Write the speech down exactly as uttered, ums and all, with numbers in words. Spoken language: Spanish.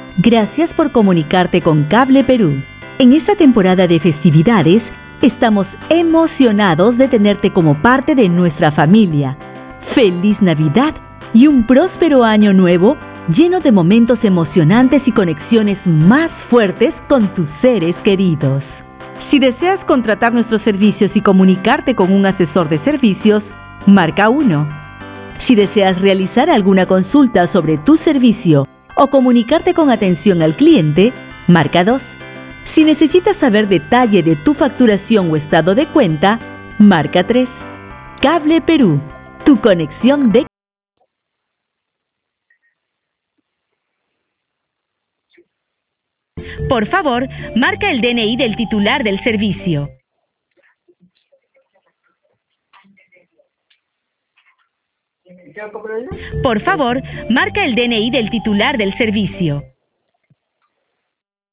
Gracias por comunicarte con Cable Perú. En esta temporada de festividades, estamos emocionados de tenerte como parte de nuestra familia. ¡Feliz Navidad y un próspero año nuevo lleno de momentos emocionantes y conexiones más fuertes con tus seres queridos! Si deseas contratar nuestros servicios y comunicarte con un asesor de servicios, marca uno. Si deseas realizar alguna consulta sobre tu servicio o comunicarte con atención al cliente, marca dos. Si necesitas saber detalle de tu facturación o estado de cuenta, marca tres. Cable Perú, tu conexión de... Por favor, marca el D N I del titular del servicio. Por favor, marca el D N I del titular del servicio.